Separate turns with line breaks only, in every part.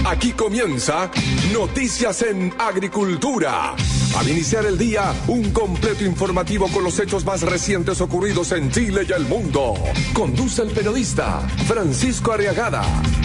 Aquí comienza Noticias en Agricultura. Al iniciar el día, un completo informativo con los hechos más recientes ocurridos en Chile y el mundo. Conduce el periodista Francisco Arriagada.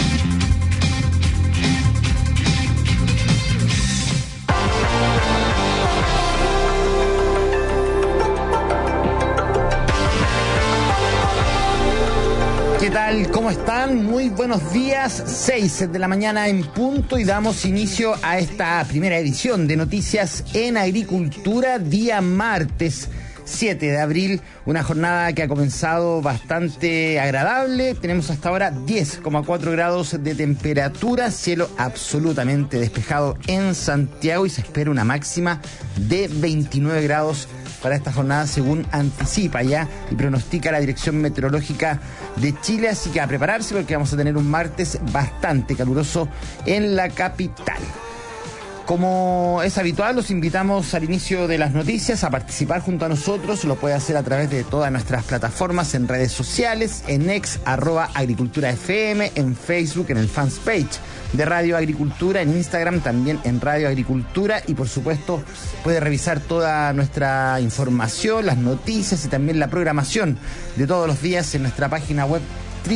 ¿Qué tal? ¿Cómo están? Muy buenos días, 6 de la mañana en punto y damos inicio a esta primera edición de Noticias en Agricultura, día martes 7 de abril, una jornada que ha comenzado bastante agradable. Tenemos hasta ahora 10,4 grados de temperatura, cielo absolutamente despejado en Santiago y se espera una máxima de 29 grados para esta jornada, según anticipa ya y pronostica la Dirección Meteorológica de Chile. Así que a prepararse porque vamos a tener un martes bastante caluroso en la capital. Como es habitual, los invitamos al inicio de las noticias a participar junto a nosotros. Lo puede hacer a través de todas nuestras plataformas en redes sociales, en X, @agriculturafm, en Facebook, en el fans page de Radio Agricultura, en Instagram también en Radio Agricultura, y por supuesto puede revisar toda nuestra información, las noticias y también la programación de todos los días en nuestra página web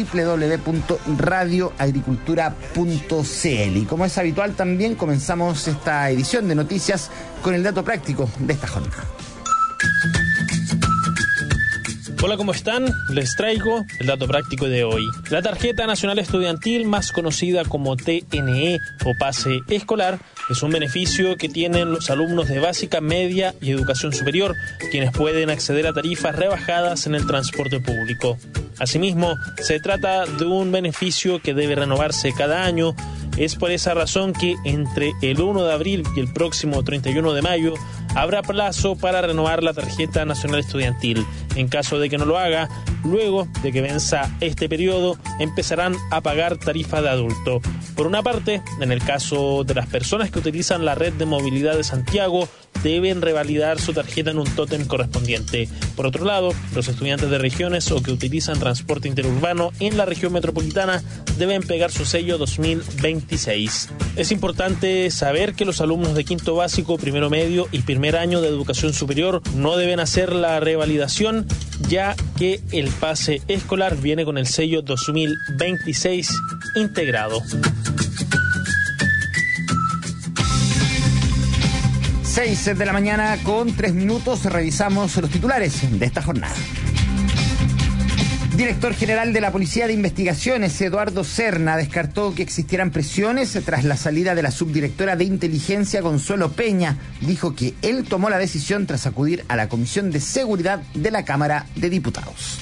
www.radioagricultura.cl. Y como es habitual también comenzamos esta edición de noticias con el dato práctico de esta jornada.
Hola, ¿cómo están? Les traigo el dato práctico de hoy. La Tarjeta Nacional Estudiantil, más conocida como TNE o Pase Escolar, es un beneficio que tienen los alumnos de básica, media y educación superior, quienes pueden acceder a tarifas rebajadas en el transporte público. Asimismo, se trata de un beneficio que debe renovarse cada año. Es por esa razón que entre el 1 de abril y el próximo 31 de mayo habrá plazo para renovar la Tarjeta Nacional Estudiantil. En caso de que no lo haga, luego de que venza este periodo, empezarán a pagar tarifa de adulto. Por una parte, en el caso de las personas que utilizan la red de movilidad de Santiago, deben revalidar su tarjeta en un tótem correspondiente. Por otro lado, los estudiantes de regiones o que utilizan transporte interurbano en la región metropolitana deben pegar su sello 2026. Es importante saber que los alumnos de quinto básico, primero medio y primer año de educación superior no deben hacer la revalidación, ya que el pase escolar viene con el sello 2026 integrado.
6 de la mañana con 3 minutos, revisamos los titulares de esta jornada. Director general de la Policía de Investigaciones, Eduardo Serna, descartó que existieran presiones tras la salida de la subdirectora de Inteligencia, Consuelo Peña. Dijo que él tomó la decisión tras acudir a la Comisión de Seguridad de la Cámara de Diputados.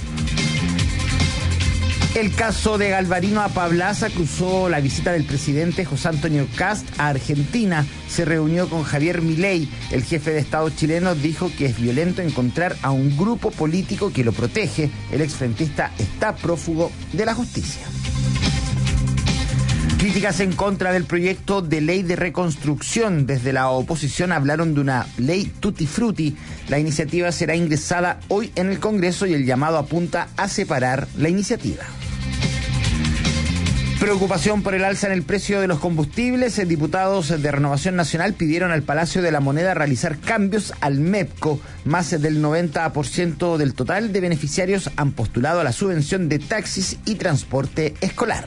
El caso de Galvarino Apablaza cruzó la visita del presidente José Antonio Kast a Argentina. Se reunió con Javier Milei. El jefe de Estado chileno dijo que es violento encontrar a un grupo político que lo protege. El exfrentista está prófugo de la justicia. Críticas en contra del proyecto de ley de reconstrucción. Desde la oposición hablaron de una ley tutti frutti. La iniciativa será ingresada hoy en el Congreso y el llamado apunta a separar la iniciativa. Preocupación por el alza en el precio de los combustibles. Diputados de Renovación Nacional pidieron al Palacio de la Moneda realizar cambios al MEPCO. Más del 90% del total de beneficiarios han postulado a la subvención de taxis y transporte escolar.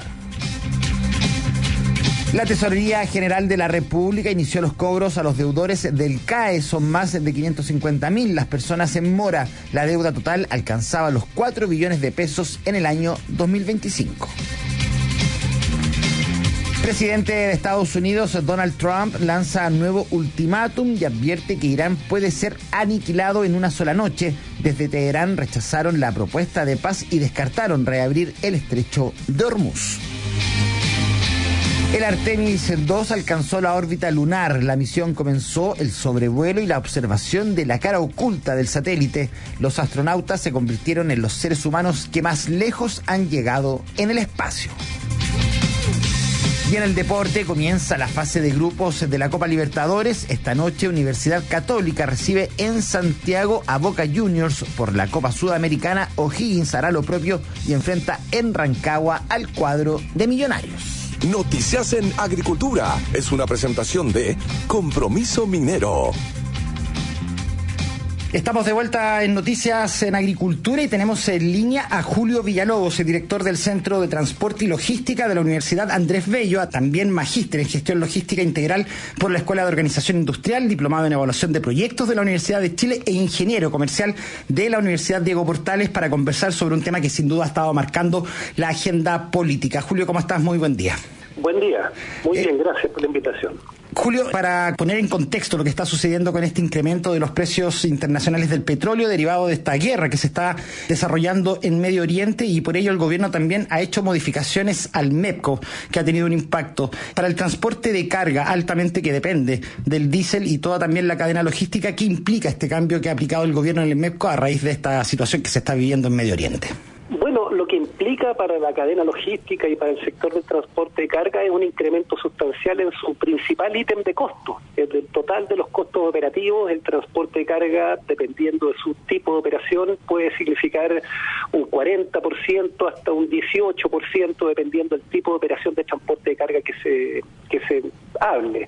La Tesorería General de la República inició los cobros a los deudores del CAE. Son más de 550.000 las personas en mora. La deuda total alcanzaba los 4 billones de pesos en el año 2025. Presidente de Estados Unidos, Donald Trump, lanza nuevo ultimátum y advierte que Irán puede ser aniquilado en una sola noche. Desde Teherán rechazaron la propuesta de paz y descartaron reabrir el estrecho de Hormuz. El Artemis 2 alcanzó la órbita lunar. La misión comenzó el sobrevuelo y la observación de la cara oculta del satélite. Los astronautas se convirtieron en los seres humanos que más lejos han llegado en el espacio. Y en el deporte comienza la fase de grupos de la Copa Libertadores. Esta noche Universidad Católica recibe en Santiago a Boca Juniors. Por la Copa Sudamericana, O'Higgins hará lo propio y enfrenta en Rancagua al cuadro de Millonarios.
Noticias en Agricultura es una presentación de Compromiso Minero.
Estamos de vuelta en Noticias en Agricultura y tenemos en línea a Julio Villalobos, el director del Centro de Transporte y Logística de la Universidad Andrés Bello, también magíster en Gestión Logística Integral por la Escuela de Organización Industrial, diplomado en Evaluación de Proyectos de la Universidad de Chile e ingeniero comercial de la Universidad Diego Portales, para conversar sobre un tema que sin duda ha estado marcando la agenda política. Julio, ¿cómo estás? Muy buen día.
Buen día. Muy bien, gracias por la invitación.
Julio, para poner en contexto lo que está sucediendo con este incremento de los precios internacionales del petróleo derivado de esta guerra que se está desarrollando en Medio Oriente, y por ello el gobierno también ha hecho modificaciones al MEPCO, que ha tenido un impacto para el transporte de carga altamente que depende del diésel y toda también la cadena logística. ¿Qué implica este cambio que ha aplicado el gobierno en el MEPCO a raíz de esta situación que se está viviendo en Medio Oriente?
Bueno, lo que implica para la cadena logística y para el sector del transporte de carga es un incremento sustancial en su principal ítem de costo. El total de los costos operativos, el transporte de carga, dependiendo de su tipo de operación, puede significar un 40% hasta un 18%, dependiendo del tipo de operación de transporte de carga que se hable.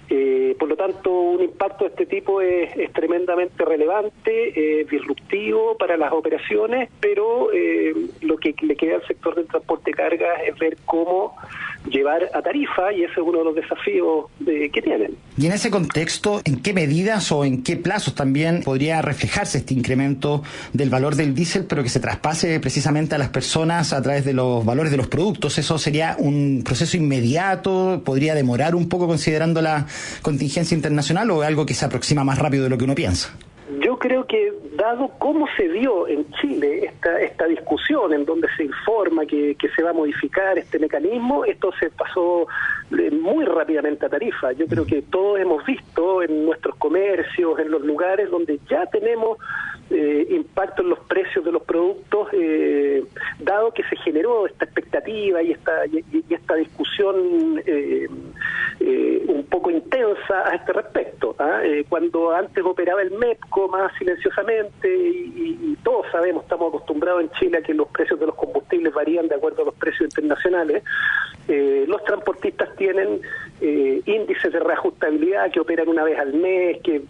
Por lo tanto, un impacto de este tipo es tremendamente relevante, disruptivo para las operaciones, pero lo que le queda al sector del transporte de carga es ver cómo llevar a tarifa, y ese es uno de los desafíos que tienen.
Y en ese contexto, ¿en qué medidas o en qué plazos también podría reflejarse este incremento del valor del diésel, pero que se traspase precisamente a las personas a través de los valores de los productos? ¿Eso sería un proceso inmediato? ¿Podría demorar un poco considerando la contingencia internacional, o algo que se aproxima más rápido de lo que uno piensa?
Yo creo que, dado cómo se dio en Chile esta discusión en donde se informa que se va a modificar este mecanismo, esto se pasó muy rápidamente a tarifa. Yo creo que todos hemos visto en nuestros comercios, en los lugares donde ya tenemos impacto en los precios de los productos, dado que se generó esta expectativa y esta discusión un poco intensa a este respecto. Cuando antes operaba el MEPCO más silenciosamente, y todos sabemos, estamos acostumbrados en Chile a que los precios de los combustibles varían de acuerdo a los precios internacionales, los transportistas tienen índices de reajustabilidad que operan una vez al mes, que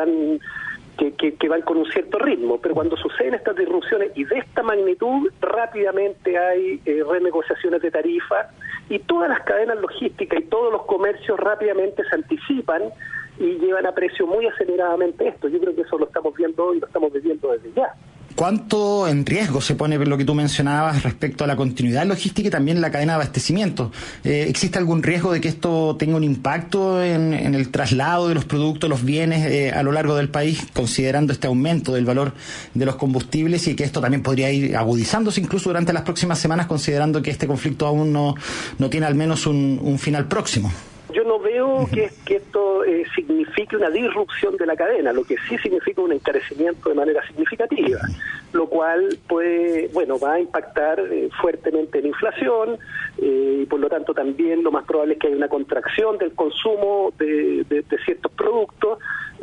van con un cierto ritmo, pero cuando suceden estas disrupciones y de esta magnitud, rápidamente hay renegociaciones de tarifa, y todas las cadenas logísticas y todos los comercios rápidamente se anticipan y llevan a precio muy aceleradamente esto. Yo creo que eso lo estamos viendo y lo estamos viviendo desde ya.
¿Cuánto en riesgo se pone lo que tú mencionabas respecto a la continuidad logística y también la cadena de abastecimiento? ¿Existe algún riesgo de que esto tenga un impacto en el traslado de los productos, los bienes a lo largo del país, considerando este aumento del valor de los combustibles, y que esto también podría ir agudizándose incluso durante las próximas semanas, considerando que este conflicto aún no tiene al menos un final próximo?
Yo no veo que esto signifique una disrupción de la cadena, lo que sí significa un encarecimiento de manera significativa, lo cual va a impactar fuertemente en inflación, y por lo tanto también lo más probable es que haya una contracción del consumo de ciertos productos,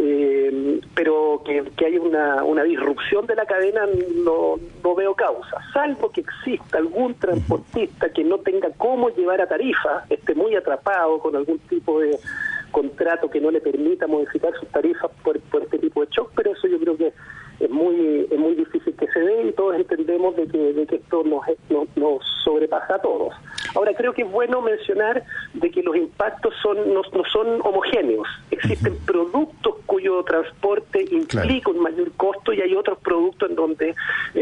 pero que haya una disrupción de la cadena no veo causa, salvo que exista algún transportista que no tenga cómo llevar a tarifa, esté muy atrapado con algún tipo de contrato que no le permita modificar sus tarifas por este tipo de shock, pero eso yo creo que es muy difícil que se dé, y todos entendemos de que esto nos sobrepasa a todos. Ahora, creo que es bueno mencionar de que los impactos no son homogéneos. Existen productos cuyo transporte implica un mayor costo, y hay otros productos en donde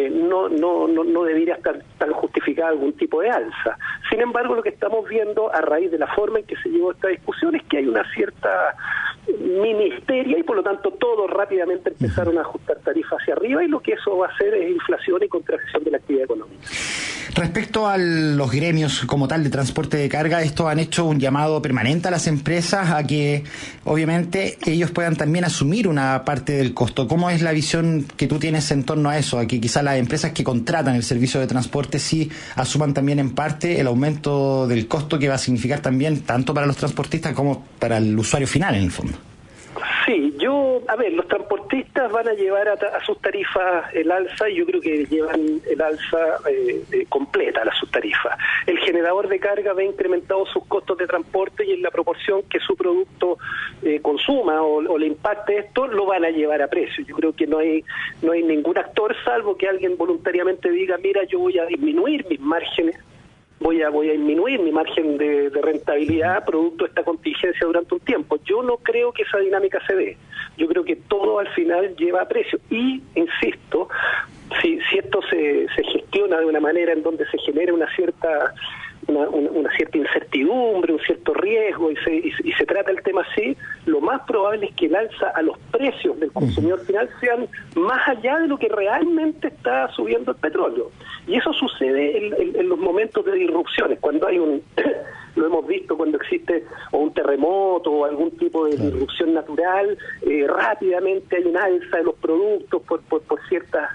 no debería estar tan justificado algún tipo de alza. Sin embargo, lo que estamos viendo a raíz de la forma en que se llevó esta discusión es que hay una cierta mini histeria, y por lo tanto todos rápidamente empezaron a ajustar tarifas hacia arriba, y lo que eso va a hacer es inflación y contracción de la actividad económica.
Respecto a los gremios como tal de transporte de carga, estos han hecho un llamado permanente a las empresas a que obviamente ellos puedan también asumir una parte del costo. ¿Cómo es la visión que tú tienes en torno a eso? A que quizás las empresas que contratan el servicio de transporte sí asuman también en parte el aumento del costo que va a significar también tanto para los transportistas como para el usuario final en el fondo.
Sí, los transportistas van a llevar a sus tarifas el alza, y yo creo que llevan el alza completa a sus tarifas. El generador de carga ve incrementado sus costos de transporte, y en la proporción que su producto consuma o le impacte esto, lo van a llevar a precio. Yo creo que no hay ningún actor, salvo que alguien voluntariamente diga, mira, yo voy a disminuir mis márgenes, voy a disminuir mi margen de rentabilidad producto de esta contingencia durante un tiempo. Yo no creo que esa dinámica se dé. Yo creo que todo al final lleva a precio. Y, insisto, si esto se gestiona de una manera en donde se genera una cierta incertidumbre, un cierto riesgo, y se trata el tema así, lo más probable es que el alza a los precios del consumidor final sean más allá de lo que realmente está subiendo el petróleo. Y eso sucede en los momentos de disrupciones, cuando hay lo hemos visto cuando existe o un terremoto o algún tipo de disrupción natural, rápidamente hay un alza de los productos por ciertas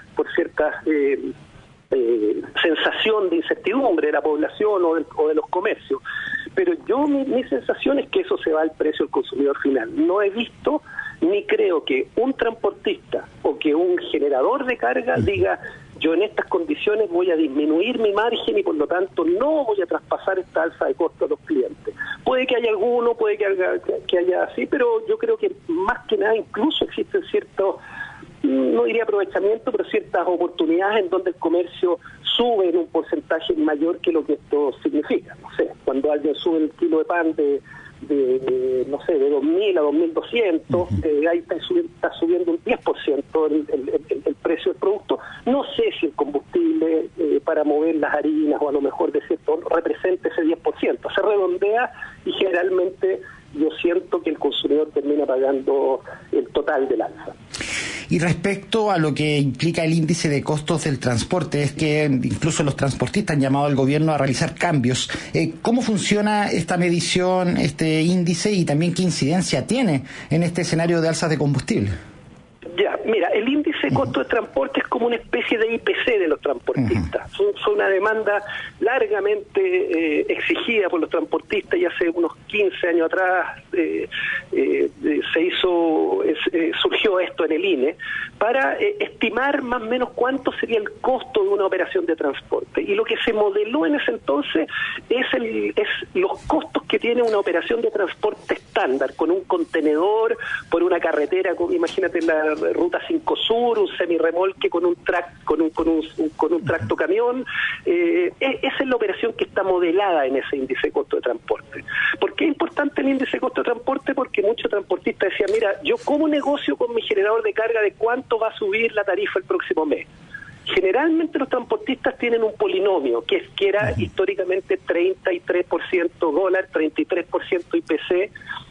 sensación de incertidumbre de la población o de los comercios. Pero mi sensación es que eso se va al precio del consumidor final. No he visto ni creo que un transportista o que un generador de carga diga, yo en estas condiciones voy a disminuir mi margen y por lo tanto no voy a traspasar esta alza de costo a los clientes. Puede que haya alguno, puede que haya así, pero yo creo que más que nada incluso existen ciertos, no diría aprovechamiento, pero ciertas oportunidades en donde el comercio sube en un porcentaje mayor que lo que esto significa. No sé, cuando alguien sube el kilo de pan de 2.000 a 2.200, ahí está subiendo un 10% el precio del producto. No sé si el combustible para mover las harinas o a lo mejor de cierto representa ese 10%. Se redondea y generalmente yo siento que el consumidor termina pagando el total del alza.
Y respecto a lo que implica el índice de costos del transporte, es que incluso los transportistas han llamado al gobierno a realizar cambios. ¿Cómo funciona esta medición, este índice, y también qué incidencia tiene en este escenario de alzas de combustible?
Ya, mira, el índice de costo de transporte es como una especie de IPC de los transportistas. Son una demanda largamente exigida por los transportistas, y hace unos 15 años atrás surgió esto en el INE, para estimar más o menos cuánto sería el costo de una operación de transporte. Y lo que se modeló en ese entonces es los costos que tiene una operación de transporte estándar, con un contenedor por una carretera, imagínate la Ruta 5 Sur, un semirremolque con un tractocamión. Esa es la operación que está modelada en ese índice de costo de transporte. ¿Por qué es importante el índice de costo de transporte? Porque muchos transportistas decían, mira, yo como negocio con mi generador de carga de cuánto va a subir la tarifa el próximo mes. Generalmente los transportistas tienen un polinomio que era históricamente 33% dólar, 33% IPC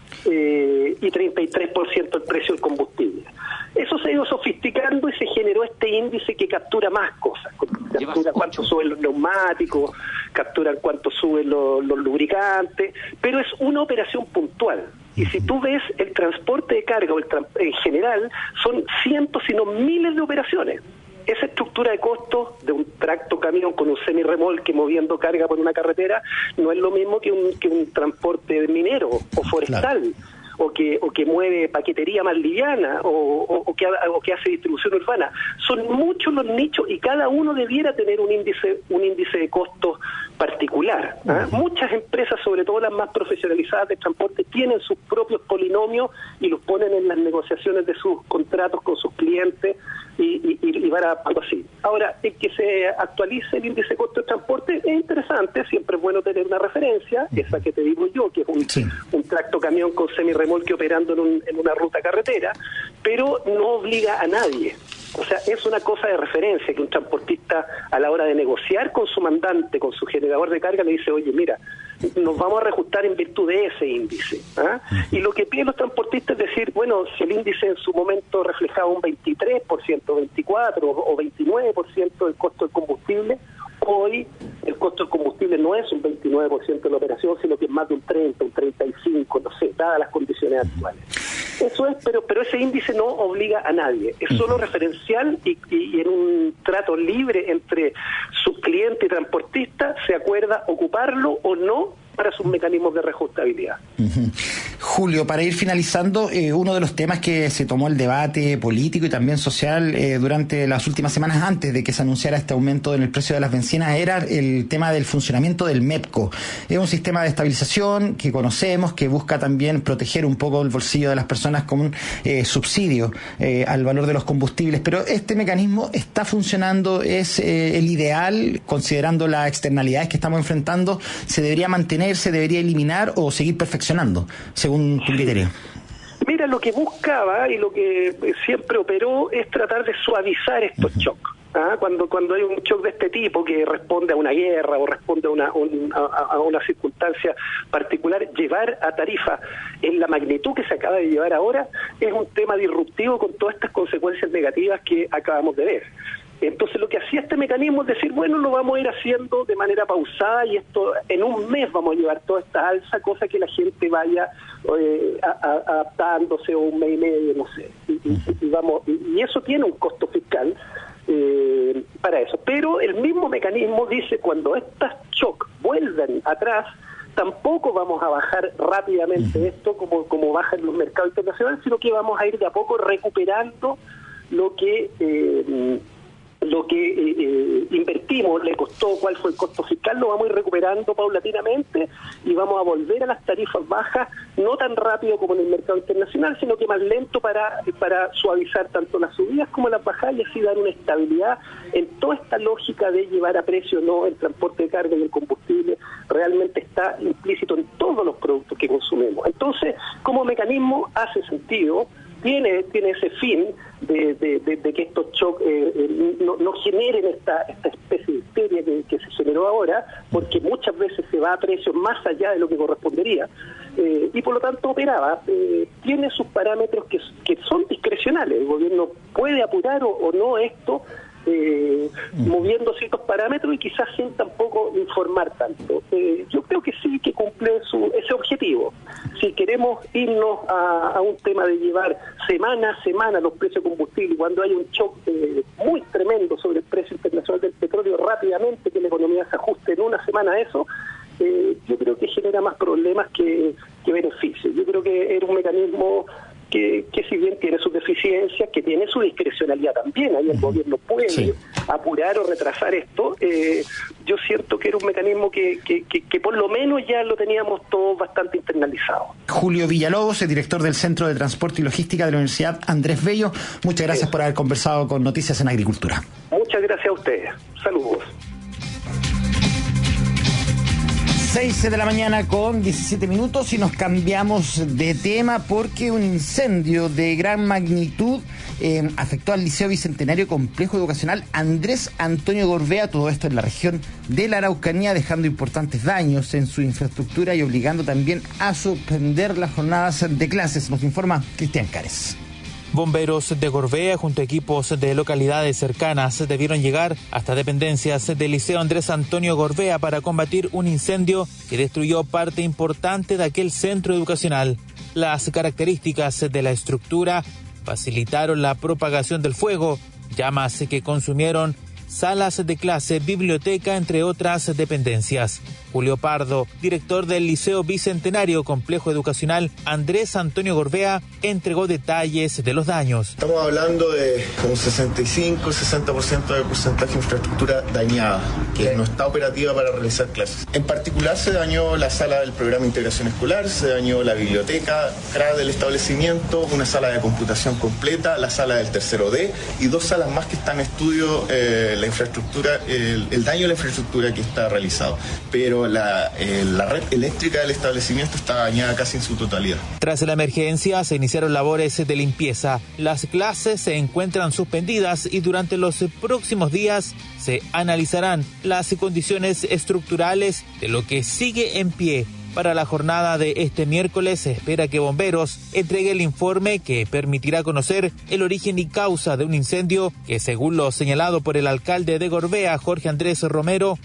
y 33% el precio del combustible. Eso se ha ido sofisticando y se generó este índice que captura más cosas. Captura cuánto suben los neumáticos, capturan cuánto suben los lubricantes, pero es una operación puntual. Y si tú ves el transporte de carga en general, son cientos, sino miles de operaciones. Esa estructura de costos de un tractocamión con un semirremolque moviendo carga por una carretera no es lo mismo que un transporte minero o forestal. Claro. O que mueve paquetería más liviana o que hace distribución urbana. Son muchos los nichos y cada uno debiera tener un índice de costos particular. Muchas empresas, sobre todo las más profesionalizadas de transporte, tienen sus propios polinomios y los ponen en las negociaciones de sus contratos con sus clientes y van adaptando así. Ahora, el que se actualice el índice de costo de transporte es interesante, siempre es bueno tener una referencia, esa que te digo yo, que es un tractocamión con semirremolque operando en una ruta carretera, pero no obliga a nadie. O sea, es una cosa de referencia que un transportista, a la hora de negociar con su mandante, con su generador de carga, le dice, oye, mira, nos vamos a reajustar en virtud de ese índice. Y lo que piden los transportistas es decir, bueno, si el índice en su momento reflejaba un 23%, 24% o 29% del costo del combustible, hoy el costo del combustible no es un 29% de la operación, sino que es más de un 30, un 35%, no sé, dadas las condiciones actuales. Eso es, pero ese índice no obliga a nadie, es solo referencial y en un trato libre entre subcliente y transportista se acuerda ocuparlo o no para sus mecanismos de reajustabilidad.
Julio, para ir finalizando, uno de los temas que se tomó el debate político y también social durante las últimas semanas antes de que se anunciara este aumento en el precio de las bencinas era el tema del funcionamiento del MEPCO. Es un sistema de estabilización que conocemos, que busca también proteger un poco el bolsillo de las personas con un subsidio al valor de los combustibles, pero este mecanismo está funcionando, es el ideal, considerando las externalidades que estamos enfrentando. ¿Se debería mantener, se debería eliminar o seguir perfeccionando, según tu criterio?
Mira, lo que buscaba y lo que siempre operó es tratar de suavizar estos shocks. Cuando hay un shock de este tipo que responde a una guerra o responde a una circunstancia particular, llevar a tarifa en la magnitud que se acaba de llevar ahora es un tema disruptivo con todas estas consecuencias negativas que acabamos de ver. Entonces lo que hacía este mecanismo es decir, bueno, lo vamos a ir haciendo de manera pausada y esto en un mes vamos a llevar toda esta alza, cosa que la gente vaya adaptándose, o un mes y medio, no sé, y eso tiene un costo fiscal para eso. Pero el mismo mecanismo dice, cuando estas shocks vuelven atrás, tampoco vamos a bajar rápidamente esto como baja en los mercados internacionales, sino que vamos a ir de a poco recuperando lo que invertimos, le costó, cuál fue el costo fiscal, lo vamos a ir recuperando paulatinamente y vamos a volver a las tarifas bajas, no tan rápido como en el mercado internacional, sino que más lento para suavizar tanto las subidas como las bajadas y así dar una estabilidad en toda esta lógica de llevar a precio no el transporte de carga y el combustible. Realmente está implícito en todos los productos que consumimos. Entonces, como mecanismo hace sentido, tiene ese fin de que estos shocks no generen esta especie de histeria que se generó ahora, porque muchas veces se va a precios más allá de lo que correspondería, y por lo tanto operaba. Tiene sus parámetros que son discrecionales. El gobierno puede apurar o no esto, moviendo ciertos parámetros y quizás sin tampoco informar tanto. Yo creo que sí que cumple ese objetivo. Si queremos irnos a un tema de llevar semana a semana los precios de combustible, cuando hay un shock muy tremendo sobre el precio internacional del petróleo, rápidamente que la economía se ajuste en una semana a eso, yo creo que genera más problemas que beneficios. Yo creo que era un mecanismo que si bien tiene sus deficiencias, que tiene su discrecionalidad también, ahí el gobierno puede apurar o retrasar esto, yo siento que era un mecanismo que por lo menos ya lo teníamos todos bastante internalizado.
Julio Villalobos, el director del Centro de Transporte y Logística de la Universidad Andrés Bello, muchas gracias por haber conversado con Noticias en Agricultura.
Muchas gracias a ustedes. Saludos.
6 de la mañana con 17 minutos y nos cambiamos de tema porque un incendio de gran magnitud afectó al Liceo Bicentenario Complejo Educacional Andrés Antonio Gorbea, todo esto en la región de la Araucanía, dejando importantes daños en su infraestructura y obligando también a suspender las jornadas de clases. Nos informa Cristian Cares.
Bomberos de Gorbea junto a equipos de localidades cercanas debieron llegar hasta dependencias del Liceo Andrés Antonio Gorbea para combatir un incendio que destruyó parte importante de aquel centro educacional. Las características de la estructura facilitaron la propagación del fuego, llamas que consumieron salas de clase, biblioteca, entre otras dependencias. Julio Pardo, director del Liceo Bicentenario Complejo Educacional Andrés Antonio Gorbea, entregó detalles de los daños.
Estamos hablando de un 65-60% de porcentaje de infraestructura dañada, que no está operativa para realizar clases. En particular se dañó la sala del programa de integración escolar, se dañó la biblioteca del establecimiento, una sala de computación completa, la sala del tercero D y 2 salas más que están en estudio, la infraestructura, el daño a la infraestructura que está realizado. Pero la red eléctrica del establecimiento está dañada casi en su totalidad.
Tras la emergencia se iniciaron labores de limpieza. Las clases se encuentran suspendidas y durante los próximos días se analizarán las condiciones estructurales de lo que sigue en pie. Para la jornada de este miércoles se espera que Bomberos entregue el informe que permitirá conocer el origen y causa de un incendio que, según lo señalado por el alcalde de Gorbea, Jorge Andrés Romero,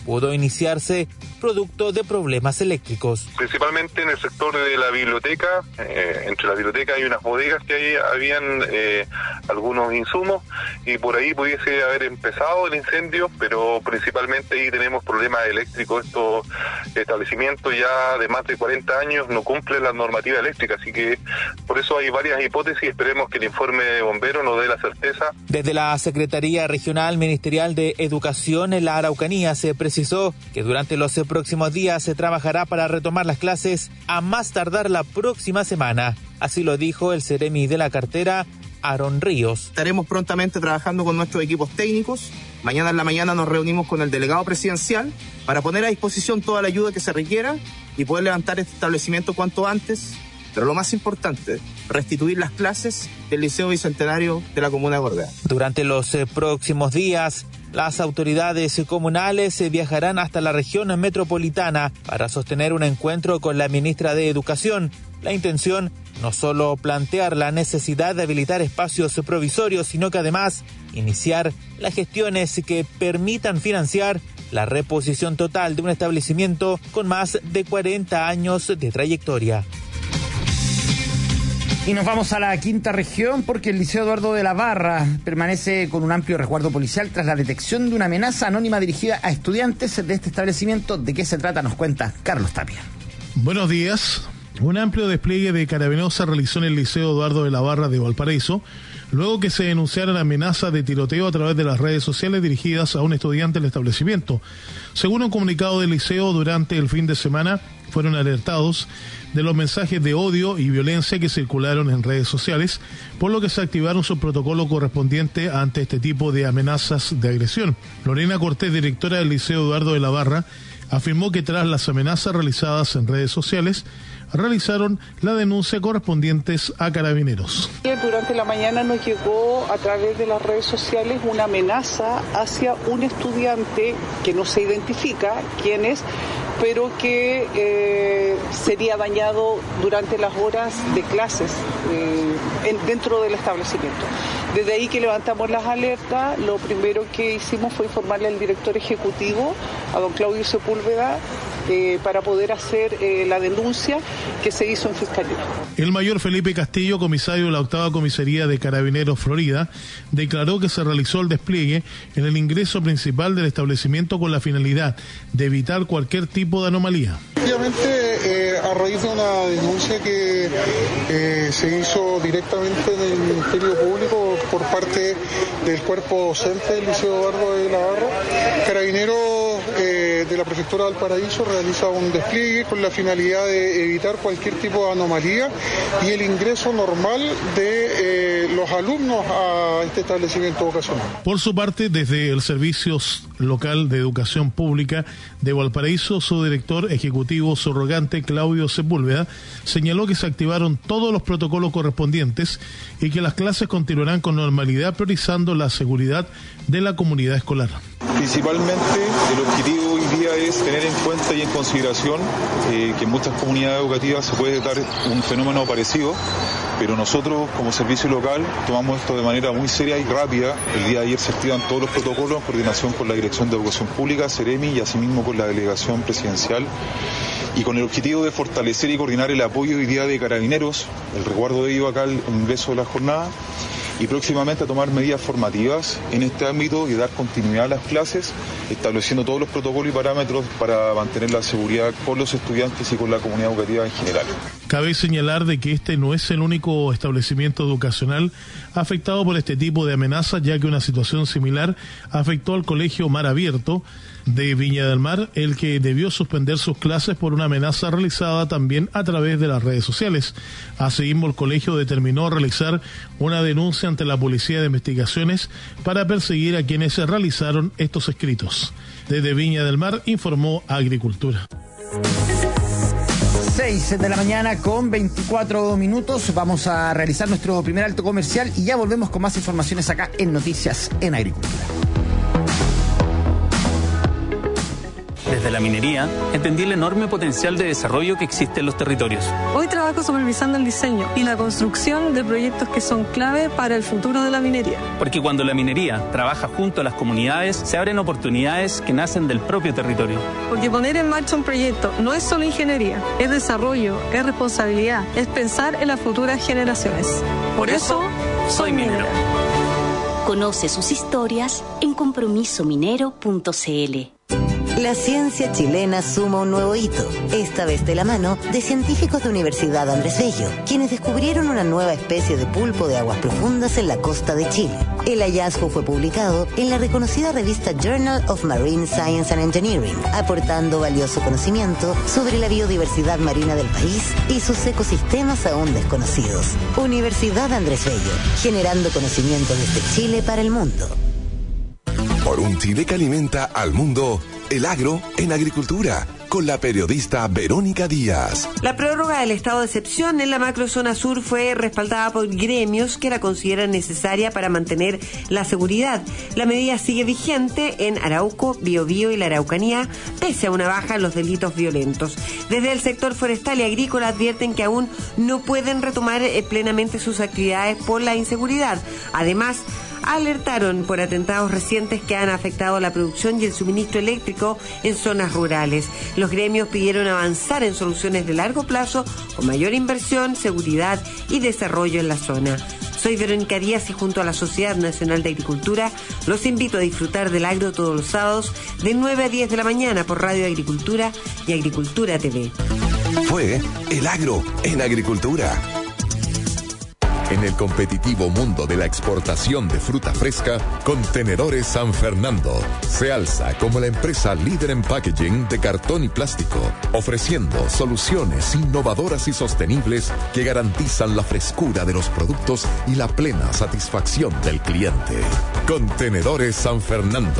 pudo iniciarse producto de problemas eléctricos.
Principalmente en el sector de la biblioteca, entre la biblioteca hay unas bodegas que ahí habían algunos insumos y por ahí pudiese haber empezado el incendio, pero principalmente ahí tenemos problemas eléctricos. Estos establecimientos ya de más de 40 años no cumplen la normativa eléctrica, así que por eso hay varias hipótesis. Esperemos que el informe de bomberos nos dé la certeza.
Desde la Secretaría Regional Ministerial de Educación en la Araucanía se precisó que durante los próximos días se trabajará para retomar las clases a más tardar la próxima semana. Así lo dijo el Seremi de la cartera, Aaron Ríos.
Estaremos prontamente trabajando con nuestros equipos técnicos. Mañana en la mañana nos reunimos con el delegado presidencial para poner a disposición toda la ayuda que se requiera y poder levantar este establecimiento cuanto antes. Pero lo más importante, restituir las clases del Liceo Bicentenario de la comuna de Gorbea.
Durante los próximos días, las autoridades comunales viajarán hasta la región metropolitana para sostener un encuentro con la ministra de Educación. La intención no solo plantear la necesidad de habilitar espacios provisorios, sino que además iniciar las gestiones que permitan financiar la reposición total de un establecimiento con más de 40 años de trayectoria.
Y nos vamos a la quinta región porque el Liceo Eduardo de la Barra permanece con un amplio resguardo policial tras la detección de una amenaza anónima dirigida a estudiantes de este establecimiento. ¿De qué se trata? Nos cuenta Carlos Tapia.
Buenos días. Un amplio despliegue de carabineros se realizó en el Liceo Eduardo de la Barra de Valparaíso, luego que se denunciaron amenazas de tiroteo a través de las redes sociales dirigidas a un estudiante del establecimiento. Según un comunicado del liceo, durante el fin de semana fueron alertados de los mensajes de odio y violencia que circularon en redes sociales, por lo que se activaron su protocolo correspondiente ante este tipo de amenazas de agresión. Lorena Cortés, directora del Liceo Eduardo de la Barra, afirmó que tras las amenazas realizadas en redes sociales, realizaron la denuncia correspondientes a Carabineros.
Durante la mañana nos llegó a través de las redes sociales una amenaza hacia un estudiante que no se identifica quién es, pero que sería dañado durante las horas de clases dentro del establecimiento. Desde ahí que levantamos las alertas, lo primero que hicimos fue informarle al director ejecutivo, a don Claudio Sepúlveda, para poder hacer la denuncia que se hizo en Fiscalía.
El mayor Felipe Castillo, comisario de la 8ª Comisaría de Carabineros Florida, declaró que se realizó el despliegue en el ingreso principal del establecimiento con la finalidad de evitar cualquier tipo de anomalía.
Efectivamente, a raíz de una denuncia que se hizo directamente en el Ministerio Público por parte del cuerpo docente del Liceo Eduardo de la Barra, Carabineros de la Prefectura de Valparaíso realiza un despliegue con la finalidad de evitar cualquier tipo de anomalía y el ingreso normal de los alumnos a este establecimiento vocacional.
Por su parte, desde el Servicio Local de Educación Pública de Valparaíso, su director ejecutivo subrogante, Claudio Sepúlveda, señaló que se activaron todos los protocolos correspondientes y que las clases continuarán con normalidad, priorizando la seguridad de la comunidad escolar.
Principalmente el objetivo hoy día es tener en cuenta y en consideración que en muchas comunidades educativas se puede dar un fenómeno parecido, pero nosotros como servicio local tomamos esto de manera muy seria y rápida. El día de ayer se activan todos los protocolos en coordinación con la Dirección de Educación Pública, Seremi, y asimismo con la Delegación Presidencial, y con el objetivo de fortalecer y coordinar el apoyo hoy día de Carabineros, el resguardo de ellos acá al ingreso de la jornada, y próximamente a tomar medidas formativas en este ámbito y dar continuidad a las clases, estableciendo todos los protocolos y parámetros para mantener la seguridad con los estudiantes y con la comunidad educativa en general.
Cabe señalar de que este no es el único establecimiento educacional afectado por este tipo de amenazas, ya que una situación similar afectó al Colegio Mar Abierto de Viña del Mar, el que debió suspender sus clases por una amenaza realizada también a través de las redes sociales. Asimismo, el colegio determinó realizar una denuncia ante la Policía de Investigaciones para perseguir a quienes realizaron estos escritos. Desde Viña del Mar informó Agricultura.
6 de la mañana con 24 minutos. Vamos a realizar nuestro primer alto comercial y ya volvemos con más informaciones acá en Noticias en Agricultura. Desde
desde la minería, entendí el enorme potencial de desarrollo que existe en los territorios.
Hoy trabajo supervisando el diseño y la construcción de proyectos que son clave para el futuro de la minería.
Porque cuando la minería trabaja junto a las comunidades, se abren oportunidades que nacen del propio territorio.
Porque poner en marcha un proyecto no es solo ingeniería, es desarrollo, es responsabilidad, es pensar en las futuras generaciones. Por eso, soy minera.
Conoce sus historias en compromisominero.cl.
La ciencia chilena suma un nuevo hito, esta vez de la mano de científicos de Universidad Andrés Bello, quienes descubrieron una nueva especie de pulpo de aguas profundas en la costa de Chile. El hallazgo fue publicado en la reconocida revista Journal of Marine Science and Engineering, aportando valioso conocimiento sobre la biodiversidad marina del país y sus ecosistemas aún desconocidos. Universidad Andrés Bello, generando conocimiento desde Chile para el mundo.
Por un Chile que alimenta al mundo, el agro en agricultura, con la periodista Verónica Díaz.
La prórroga del estado de excepción en la macrozona sur fue respaldada por gremios que la consideran necesaria para mantener la seguridad. La medida sigue vigente en Arauco, Biobío y la Araucanía, pese a una baja en los delitos violentos. Desde el sector forestal y agrícola advierten que aún no pueden retomar plenamente sus actividades por la inseguridad. Además, alertaron por atentados recientes que han afectado la producción y el suministro eléctrico en zonas rurales. Los gremios pidieron avanzar en soluciones de largo plazo con mayor inversión, seguridad y desarrollo en la zona. Soy Verónica Díaz y junto a la Sociedad Nacional de Agricultura los invito a disfrutar del agro todos los sábados de 9 a 10 de la mañana por Radio Agricultura y Agricultura TV.
Fue El Agro en Agricultura. En el competitivo mundo de la exportación de fruta fresca, Contenedores San Fernando se alza como la empresa líder en packaging de cartón y plástico, ofreciendo soluciones innovadoras y sostenibles que garantizan la frescura de los productos y la plena satisfacción del cliente. Contenedores San Fernando,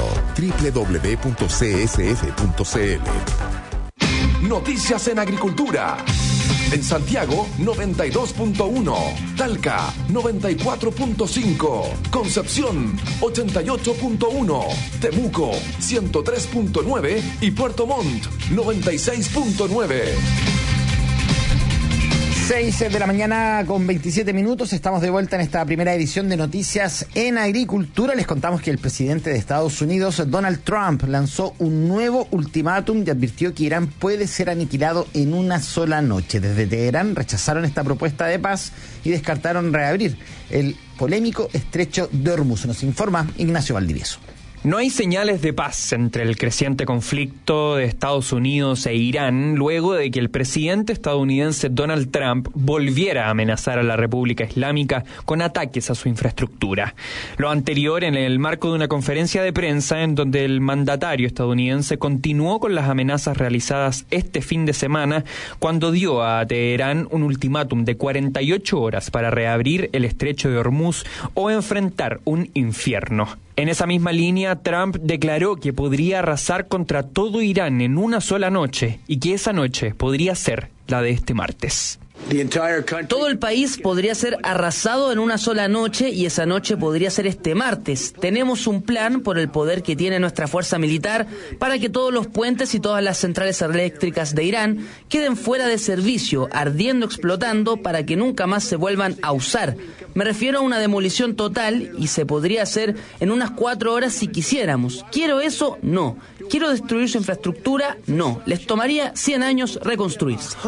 www.csf.cl. Noticias en Agricultura. En Santiago, 92.1. Talca, 94.5. Concepción, 88.1. Temuco, 103.9. Y Puerto Montt, 96.9.
6 de la mañana con 27 minutos. Estamos de vuelta en esta primera edición de Noticias en Agricultura. Les contamos que el presidente de Estados Unidos, Donald Trump, lanzó un nuevo ultimátum y advirtió que Irán puede ser aniquilado en una sola noche. Desde Teherán rechazaron esta propuesta de paz y descartaron reabrir el polémico estrecho de Hormuz. Nos informa Ignacio Valdivieso.
No hay señales de paz entre el creciente conflicto de Estados Unidos e Irán luego de que el presidente estadounidense Donald Trump volviera a amenazar a la República Islámica con ataques a su infraestructura. Lo anterior en el marco de una conferencia de prensa en donde el mandatario estadounidense continuó con las amenazas realizadas este fin de semana cuando dio a Teherán un ultimátum de 48 horas para reabrir el estrecho de Hormuz o enfrentar un infierno. En esa misma línea, Trump declaró que podría arrasar contra todo Irán en una sola noche y que esa noche podría ser la de este martes.
Todo el país podría ser arrasado en una sola noche y esa noche podría ser este martes. Tenemos un plan por el poder que tiene nuestra fuerza militar para que todos los puentes y todas las centrales eléctricas de Irán queden fuera de servicio, ardiendo, explotando para que nunca más se vuelvan a usar. Me refiero a una demolición total y se podría hacer en unas 4 horas si quisiéramos. ¿Quiero eso? No. ¿Quiero destruir su infraestructura? No. Les tomaría 100 años reconstruirse.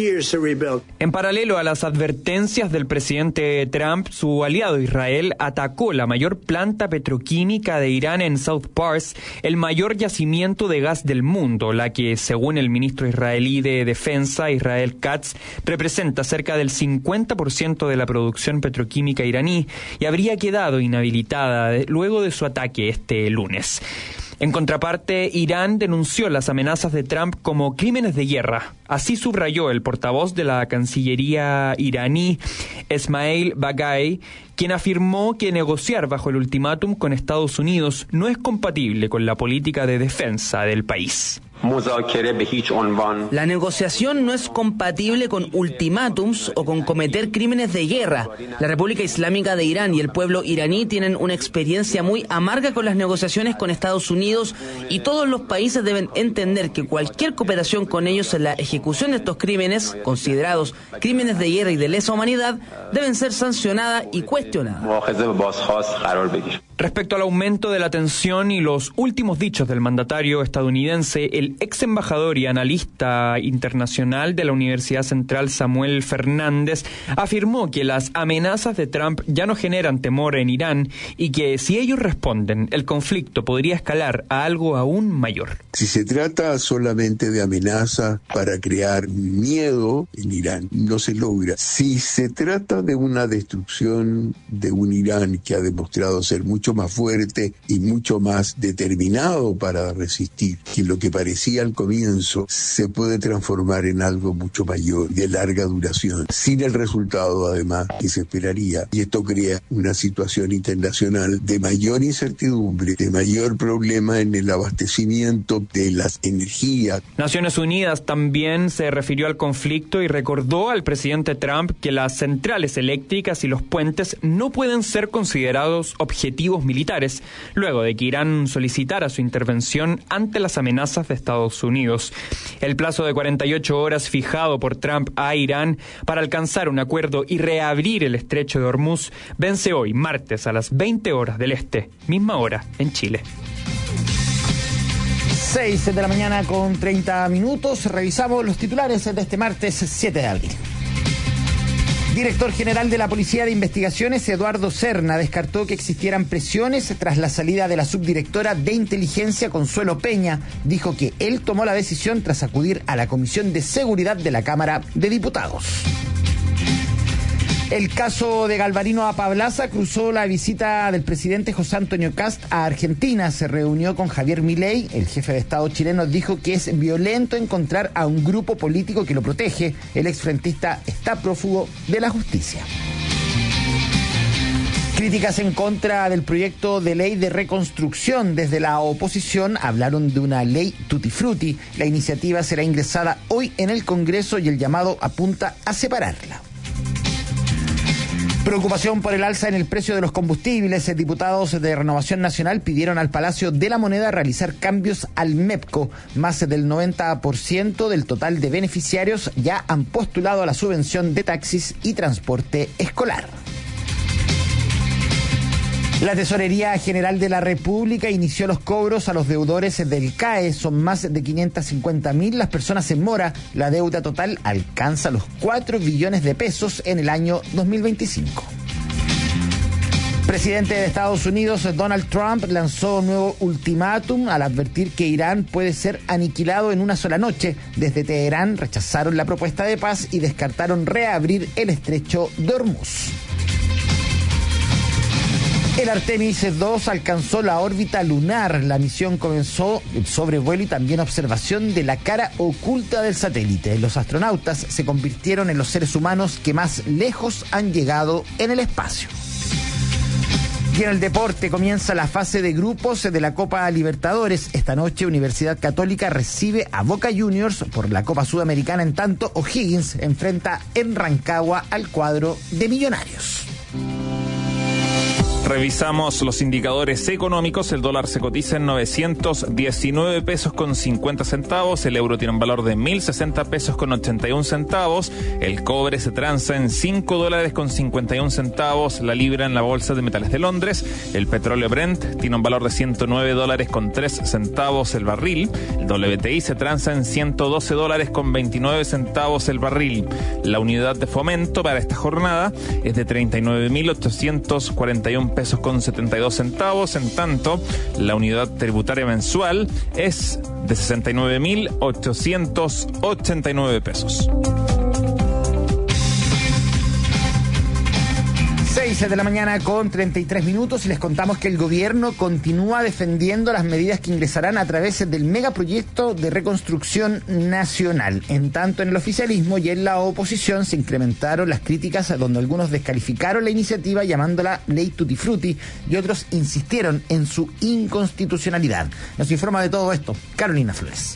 En paralelo a las advertencias del presidente Trump, su aliado Israel atacó la mayor planta petroquímica de Irán en South Pars, el mayor yacimiento de gas del mundo, la que, según el ministro israelí de Defensa, Israel Katz, representa cerca del 50% de la producción petroquímica iraní y habría quedado inhabilitada luego de su ataque este lunes. En contraparte, Irán denunció las amenazas de Trump como crímenes de guerra. Así subrayó el portavoz de la Cancillería iraní, Esmail Baghai, quien afirmó que negociar bajo el ultimátum con Estados Unidos no es compatible con la política de defensa del país.
La negociación no es compatible con ultimátums o con cometer crímenes de guerra. La República Islámica de Irán y el pueblo iraní tienen una experiencia muy amarga con las negociaciones con Estados Unidos y todos los países deben entender que cualquier cooperación con ellos en la ejecución de estos crímenes, considerados crímenes de guerra y de lesa humanidad, deben ser sancionadas y cuestionadas.
Respecto al aumento de la tensión y los últimos dichos del mandatario estadounidense, el ex embajador y analista internacional de la Universidad Central, Samuel Fernández, afirmó que las amenazas de Trump ya no generan temor en Irán y que si ellos responden, el conflicto podría escalar a algo aún mayor.
Si se trata solamente de amenazas para crear miedo en Irán, no se logra. Si se trata de una destrucción de un Irán que ha demostrado ser mucho más fuerte y mucho más determinado para resistir, que lo que parecía al comienzo se puede transformar en algo mucho mayor, de larga duración, sin el resultado además que se esperaría. Y esto crea una situación internacional de mayor incertidumbre, de mayor problema en el abastecimiento de las energías.
Naciones Unidas también se refirió al conflicto y recordó al presidente Trump que las centrales eléctricas y los puentes no pueden ser considerados objetivos militares, luego de que Irán solicitara su intervención ante las amenazas de Estados Unidos. El plazo de 48 horas fijado por Trump a Irán para alcanzar un acuerdo y reabrir el estrecho de Hormuz vence hoy, martes, a las 20 horas del este, misma hora en Chile.
6 de la mañana con 30 minutos. Revisamos los titulares de este martes 7 de abril. Director general de la Policía de Investigaciones, Eduardo Serna, descartó que existieran presiones tras la salida de la subdirectora de Inteligencia, Consuelo Peña. Dijo que él tomó la decisión tras acudir a la Comisión de Seguridad de la Cámara de Diputados. El caso de Galvarino Apablaza cruzó la visita del presidente José Antonio Kast a Argentina. Se reunió con Javier Milei. El jefe de Estado chileno dijo que es violento encontrar a un grupo político que lo protege. El exfrentista está prófugo de la justicia. Críticas en contra del proyecto de ley de reconstrucción. Desde la oposición hablaron de una ley tutti frutti. La iniciativa será ingresada hoy en el Congreso y el llamado apunta a separarla. Preocupación por el alza en el precio de los combustibles. Diputados de Renovación Nacional pidieron al Palacio de la Moneda realizar cambios al MEPCO. Más del 90% del total de beneficiarios ya han postulado a la subvención de taxis y transporte escolar. La Tesorería General de la República inició los cobros a los deudores del CAE. Son más de 550.000 las personas en mora. La deuda total alcanza los 4 billones de pesos en el año 2025. Presidente de Estados Unidos, Donald Trump, lanzó un nuevo ultimátum al advertir que Irán puede ser aniquilado en una sola noche. Desde Teherán rechazaron la propuesta de paz y descartaron reabrir el estrecho de Hormuz. El Artemis 2 alcanzó la órbita lunar. La misión comenzó el sobrevuelo y también observación de la cara oculta del satélite. Los astronautas se convirtieron en los seres humanos que más lejos han llegado en el espacio. Y en el deporte comienza la fase de grupos de la Copa Libertadores. Esta noche Universidad Católica recibe a Boca Juniors por la Copa Sudamericana, en tanto O'Higgins enfrenta en Rancagua al cuadro de Millonarios.
Revisamos los indicadores económicos. El dólar se cotiza en 919 pesos con 50 centavos. El euro tiene un valor de 1.060 pesos con 81 centavos. El cobre se transa en 5 dólares con 51 centavos. La libra en la Bolsa de Metales de Londres. El petróleo Brent tiene un valor de 109 dólares con 3 centavos el barril. El WTI se transa en 112 dólares con 29 centavos el barril. La unidad de fomento para esta jornada es de 39.841 pesos con 72 centavos, en tanto la unidad tributaria mensual es de 69.889 pesos.
6 de la mañana con 33 minutos y les contamos que el gobierno continúa defendiendo las medidas que ingresarán a través del megaproyecto de reconstrucción nacional. En tanto, en el oficialismo y en la oposición se incrementaron las críticas, donde algunos descalificaron la iniciativa llamándola ley tutti frutti y otros insistieron en su inconstitucionalidad. Nos informa de todo esto Carolina Flores.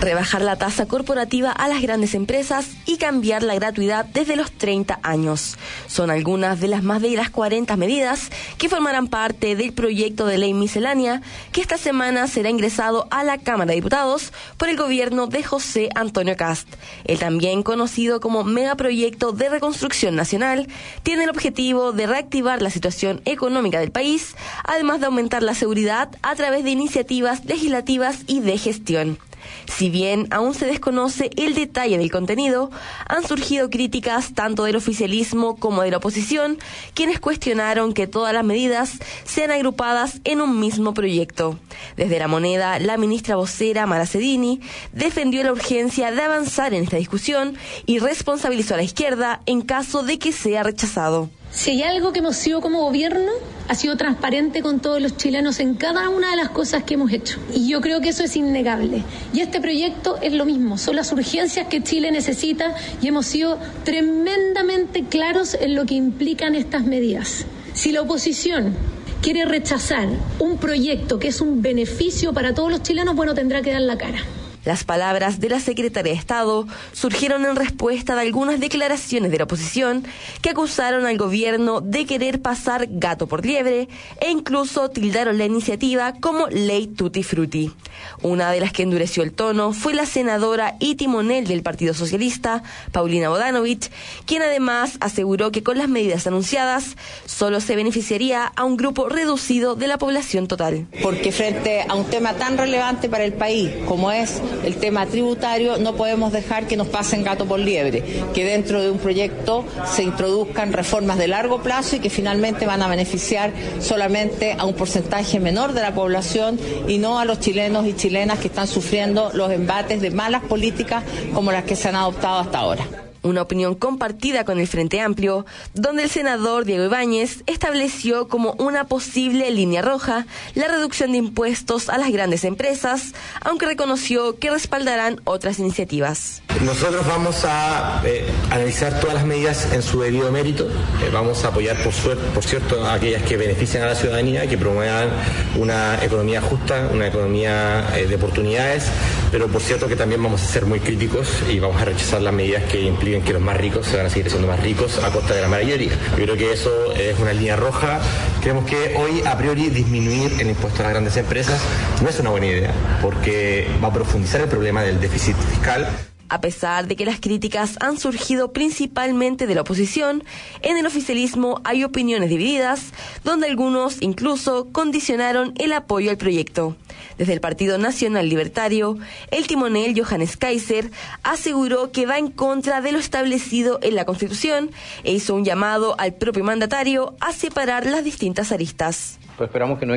rebajar la tasa corporativa a las grandes empresas y cambiar la gratuidad desde los 30 años. Son algunas de las más de las 40 medidas que formarán parte del proyecto de ley miscelánea que esta semana será ingresado a la Cámara de Diputados por el gobierno de José Antonio Kast. El también conocido como megaproyecto de reconstrucción nacional tiene el objetivo de reactivar la situación económica del país, además de aumentar la seguridad a través de iniciativas legislativas y de gestión. Si bien aún se desconoce el detalle del contenido, han surgido críticas tanto del oficialismo como de la oposición, quienes cuestionaron que todas las medidas sean agrupadas en un mismo proyecto. Desde La Moneda, la ministra vocera Mara Cedini defendió la urgencia de avanzar en esta discusión y responsabilizó a la izquierda en caso de que sea rechazado.
Si hay algo que hemos sido como gobierno, ha sido transparente con todos los chilenos en cada una de las cosas que hemos hecho. Y yo creo que eso es innegable. Y este proyecto es lo mismo, son las urgencias que Chile necesita y hemos sido tremendamente claros en lo que implican estas medidas. Si la oposición quiere rechazar un proyecto que es un beneficio para todos los chilenos, bueno, tendrá que dar la cara.
Las palabras de la secretaria de Estado surgieron en respuesta de algunas declaraciones de la oposición que acusaron al gobierno de querer pasar gato por liebre e incluso tildaron la iniciativa como ley tutti frutti. Una de las que endureció el tono fue la senadora y timonel del Partido Socialista, Paulina Bodanovich, quien además aseguró que con las medidas anunciadas solo se beneficiaría a un grupo reducido de la población total.
Porque frente a un tema tan relevante para el país como es el tema tributario, no podemos dejar que nos pasen gato por liebre, que dentro de un proyecto se introduzcan reformas de largo plazo y que finalmente van a beneficiar solamente a un porcentaje menor de la población y no a los chilenos y chilenas que están sufriendo los embates de malas políticas como las que se han adoptado hasta ahora.
Una opinión compartida con el Frente Amplio, donde el senador Diego Ibáñez estableció como una posible línea roja la reducción de impuestos a las grandes empresas, aunque reconoció que respaldarán otras iniciativas.
Nosotros vamos a analizar todas las medidas en su debido mérito. Vamos a apoyar, por cierto, a aquellas que benefician a la ciudadanía, que promuevan una economía justa, una economía de oportunidades, pero por cierto que también vamos a ser muy críticos y vamos a rechazar las medidas que impliquen que los más ricos se van a seguir siendo más ricos a costa de la mayoría. Yo creo que eso es una línea roja. Creemos que hoy, a priori, disminuir el impuesto a las grandes empresas no es una buena idea, porque va a profundizar el problema del déficit fiscal.
A pesar de que las críticas han surgido principalmente de la oposición, en el oficialismo hay opiniones divididas, donde algunos incluso condicionaron el apoyo al proyecto. Desde el Partido Nacional Libertario, el timonel Johannes Kaiser aseguró que va en contra de lo establecido en la Constitución e hizo un llamado al propio mandatario a separar las distintas aristas.
Pues esperamos que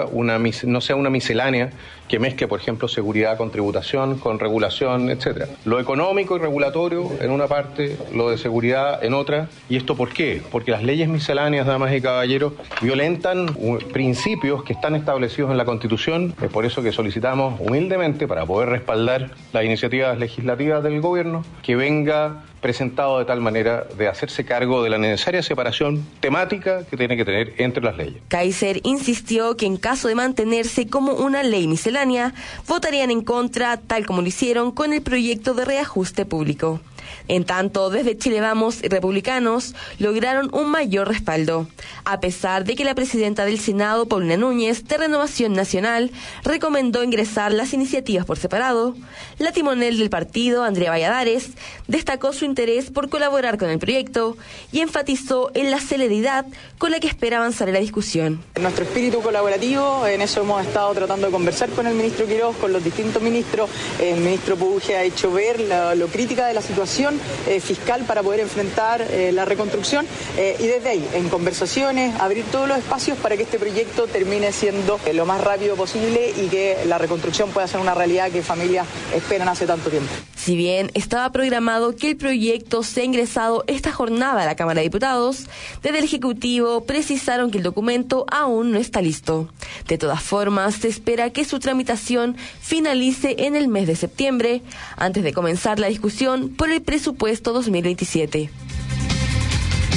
no sea una miscelánea que mezcle, por ejemplo, seguridad con tributación, con regulación, etcétera. Lo económico y regulatorio en una parte, lo de seguridad en otra. ¿Y esto por qué? Porque las leyes misceláneas, damas y caballeros, violentan principios que están establecidos en la Constitución. Es por eso que solicitamos humildemente, para poder respaldar las iniciativas legislativas del gobierno, que venga presentado de tal manera de hacerse cargo de la necesaria separación temática que tiene que tener entre las leyes.
Kaiser insistió que en caso de mantenerse como una ley miscelánea, votarían en contra, tal como lo hicieron con el proyecto de reajuste público. En tanto, desde Chile Vamos y Republicanos lograron un mayor respaldo, a pesar de que la presidenta del Senado, Paulina Núñez, de Renovación Nacional, recomendó ingresar las iniciativas por separado. La timonel del partido, Andrea Valladares, destacó su interés por colaborar con el proyecto y enfatizó en la celeridad con la que espera avanzar en la discusión.
Nuestro espíritu colaborativo, en eso hemos estado tratando de conversar con el ministro Quiroz, con los distintos ministros. El ministro Puje ha hecho ver lo crítica de la situación fiscal para poder enfrentar la reconstrucción y desde ahí, en conversaciones, abrir todos los espacios para que este proyecto termine siendo lo más rápido posible y que la reconstrucción pueda ser una realidad que familias esperan hace tanto tiempo.
Si bien estaba programado que el proyecto sea ingresado esta jornada a la Cámara de Diputados, desde el Ejecutivo precisaron que el documento aún no está listo. De todas formas, se espera que su tramitación finalice en el mes de septiembre, antes de comenzar la discusión por el presupuesto 2027.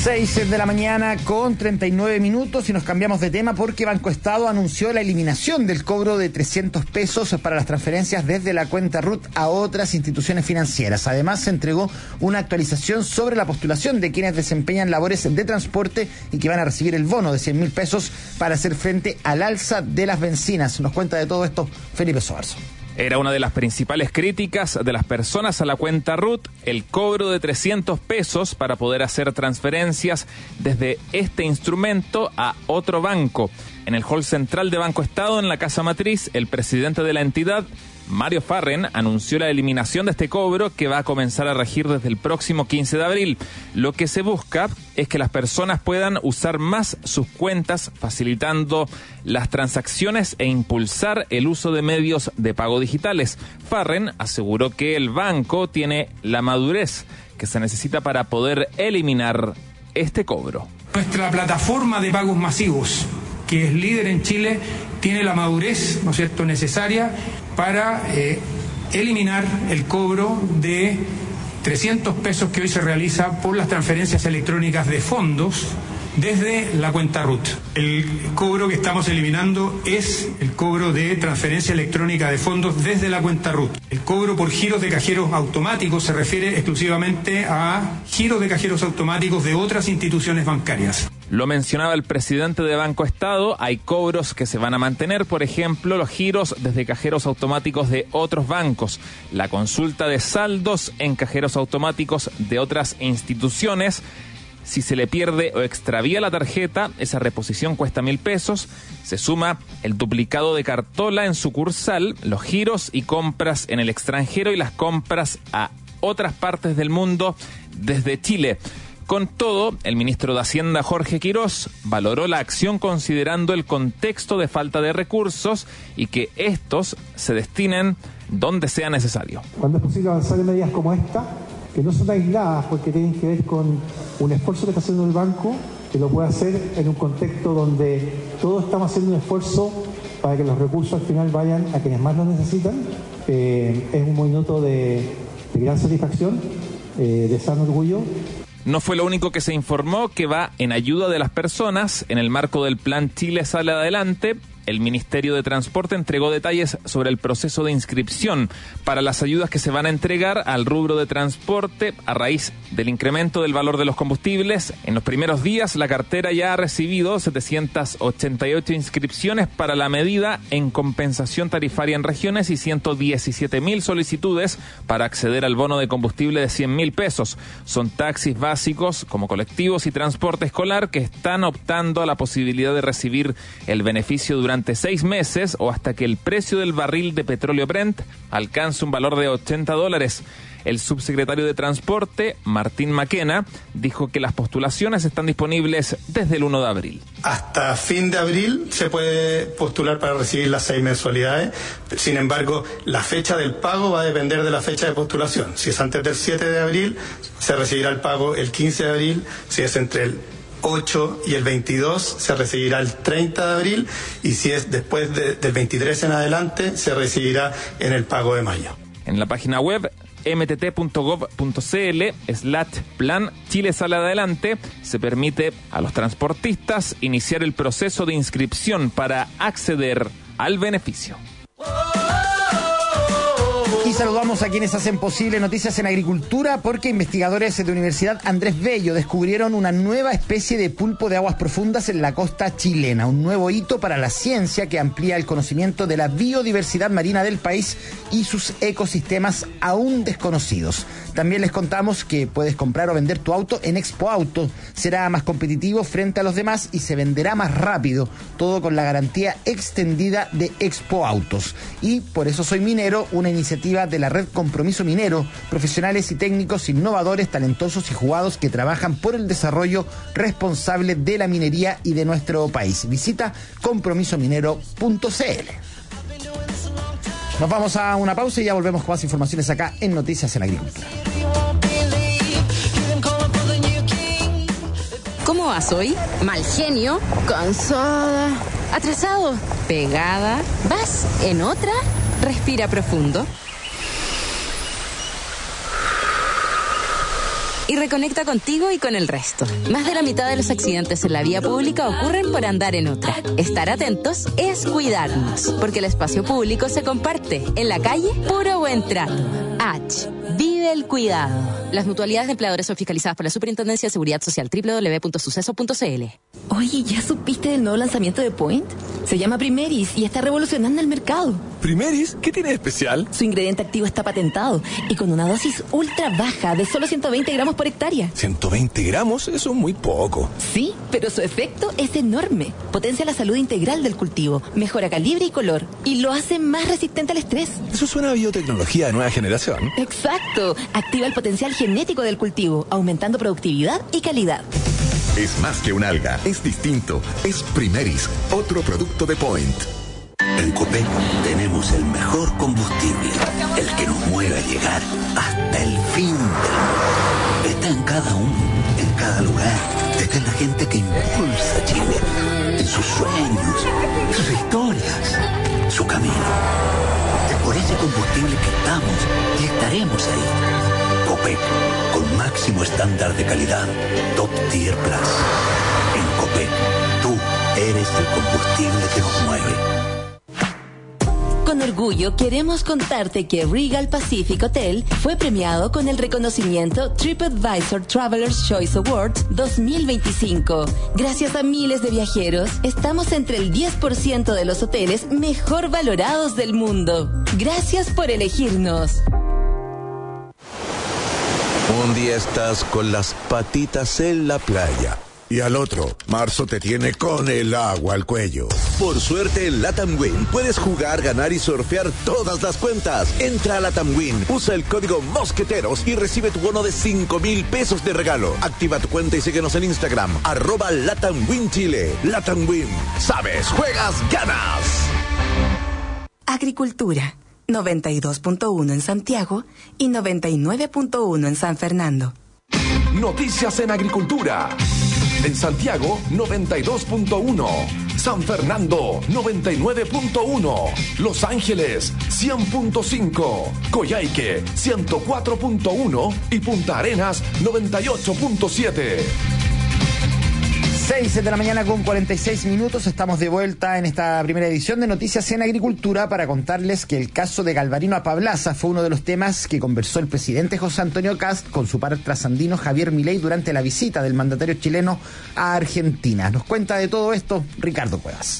6 de la mañana con 39 minutos y nos cambiamos de tema porque Banco Estado anunció la eliminación del cobro de 300 pesos para las transferencias desde la cuenta RUT a otras instituciones financieras. Además, se entregó una actualización sobre la postulación de quienes desempeñan labores de transporte y que van a recibir el bono de 100.000 pesos para hacer frente al alza de las bencinas. Nos cuenta de todo esto Felipe Soarzo.
Era una de las principales críticas de las personas a la cuenta RUT, el cobro de 300 pesos para poder hacer transferencias desde este instrumento a otro banco. En el hall central de Banco Estado, en la Casa Matriz, el presidente de la entidad, Mario Farren, anunció la eliminación de este cobro que va a comenzar a regir desde el próximo 15 de abril. Lo que se busca es que las personas puedan usar más sus cuentas, facilitando las transacciones e impulsar el uso de medios de pago digitales. Farren aseguró que el banco tiene la madurez que se necesita para poder eliminar este cobro.
Nuestra plataforma de pagos masivos, que es líder en Chile, tiene la madurez, ¿no es cierto?, necesaria para eliminar el cobro de 300 pesos que hoy se realiza por las transferencias electrónicas de fondos desde la cuenta RUT. El cobro que estamos eliminando es el cobro de transferencia electrónica de fondos desde la cuenta RUT. El cobro por giros de cajeros automáticos se refiere exclusivamente a giros de cajeros automáticos de otras instituciones bancarias.
Lo mencionaba el presidente de Banco Estado, hay cobros que se van a mantener, por ejemplo, los giros desde cajeros automáticos de otros bancos, la consulta de saldos en cajeros automáticos de otras instituciones. Si se le pierde o extravía la tarjeta, esa reposición cuesta 1.000 pesos. Se suma el duplicado de cartola en sucursal, los giros y compras en el extranjero y las compras a otras partes del mundo desde Chile. Con todo, el ministro de Hacienda, Jorge Quirós, valoró la acción considerando el contexto de falta de recursos y que estos se destinen donde sea necesario.
Cuando es posible avanzar en medidas como esta, que no son aisladas porque tienen que ver con un esfuerzo que está haciendo el banco, que lo puede hacer en un contexto donde todos estamos haciendo un esfuerzo para que los recursos al final vayan a quienes más los necesitan, es un minuto de gran satisfacción, de sano orgullo.
No fue lo único que se informó, que va en ayuda de las personas. En el marco del Plan Chile Sale Adelante, el Ministerio de Transporte entregó detalles sobre el proceso de inscripción para las ayudas que se van a entregar al rubro de transporte a raíz del incremento del valor de los combustibles. En los primeros días, la cartera ya ha recibido 788 inscripciones para la medida en compensación tarifaria en regiones y 117.000 solicitudes para acceder al bono de combustible de 100.000 pesos. Son taxis básicos como colectivos y transporte escolar que están optando a la posibilidad de recibir el beneficio durante 6 meses o hasta que el precio del barril de petróleo Brent alcance un valor de $80. El subsecretario de Transporte, Martín Maquena, dijo que las postulaciones están disponibles desde el 1 de abril.
Hasta fin de abril se puede postular para recibir las 6 mensualidades. Sin embargo, la fecha del pago va a depender de la fecha de postulación. Si es antes del 7 de abril, se recibirá el pago el 15 de abril. Si es entre el 8 y el 22, se recibirá el 30 de abril. Y si es después del 23 en adelante, se recibirá en el pago de mayo.
En la página web mtt.gov.cl/plan Chile Sale Adelante se permite a los transportistas iniciar el proceso de inscripción para acceder al beneficio.
Y saludamos a quienes hacen posible Noticias en Agricultura, porque investigadores de Universidad Andrés Bello descubrieron una nueva especie de pulpo de aguas profundas en la costa chilena, un nuevo hito para la ciencia que amplía el conocimiento de la biodiversidad marina del país y sus ecosistemas aún desconocidos. También les contamos que puedes comprar o vender tu auto en Expo Auto. Será más competitivo frente a los demás y se venderá más rápido, todo con la garantía extendida de Expo Autos. Y Por eso soy minero, una iniciativa de la red Compromiso Minero, profesionales y técnicos innovadores, talentosos y jugados que trabajan por el desarrollo responsable de la minería y de nuestro país. Visita compromisominero.cl. Nos vamos a una pausa y ya volvemos con más informaciones acá en Noticias en Agricultura.
¿Cómo vas hoy? Mal genio, cansada, atrasado, pegada. ¿Vas en otra? Respira profundo. y reconecta contigo y con el resto. Más de la mitad de los accidentes en la vía pública ocurren por andar en otra. Estar atentos es cuidarnos, porque el espacio público se comparte. En la calle, puro buen trato. H. Vive el cuidado. Las mutualidades de empleadores son fiscalizadas por la Superintendencia de Seguridad Social. www.suceso.cl.
Oye, ¿ya supiste del nuevo lanzamiento de Point? Se llama Primeris y está revolucionando el mercado.
¿Primeris? ¿Qué tiene de especial?
Su ingrediente activo está patentado y con una dosis ultra baja de solo 120 gramos por hectárea.
120 gramos, eso es muy poco.
Sí, pero su efecto es enorme. Potencia la salud integral del cultivo, mejora calibre y color y lo hace más resistente al estrés.
Eso suena a biotecnología de nueva generación.
Exacto. Activa el potencial genético del cultivo, aumentando productividad y calidad.
Es más que un alga, es distinto. Es Primeris, otro producto de Point.
En Copec tenemos el mejor combustible, el que nos mueve a llegar hasta el fin del mundo. Está en cada uno, en cada lugar. Está en la gente que impulsa a Chile, en sus sueños, sus historias, su camino. Es por ese combustible que estamos y estaremos ahí. Copec, con máximo estándar de calidad, Top Tier Plus. En Copec, tú eres el combustible que nos mueve.
Con orgullo queremos contarte que Regal Pacific Hotel fue premiado con el reconocimiento TripAdvisor Traveler's Choice Awards 2025. Gracias a miles de viajeros, estamos entre el 10% de los hoteles mejor valorados del mundo. Gracias por elegirnos.
Un día estás con las patitas en la playa. Y al otro, marzo te tiene con el agua al cuello. Por suerte en Latam Win puedes jugar, ganar y surfear todas las cuentas. Entra a Latam Win, usa el código Mosqueteros y recibe tu bono de 5,000 pesos de regalo. Activa tu cuenta y síguenos en Instagram, @Latam Win Chile. Latam Win, sabes, juegas, ganas.
Agricultura, 92.1 en Santiago y 99.1 en San Fernando.
Noticias en agricultura. En Santiago, 92.1. San Fernando, 99.1. Los Ángeles, 100.5. Coyhaique, 104.1. Y Punta Arenas, 98.7.
6 de la mañana con 46 minutos. Estamos de vuelta en esta primera edición de Noticias en Agricultura para contarles que el caso de Galvarino Apablaza fue uno de los temas que conversó el presidente José Antonio Kast con su par trasandino Javier Milei durante la visita del mandatario chileno a Argentina. Nos cuenta de todo esto Ricardo Cuevas.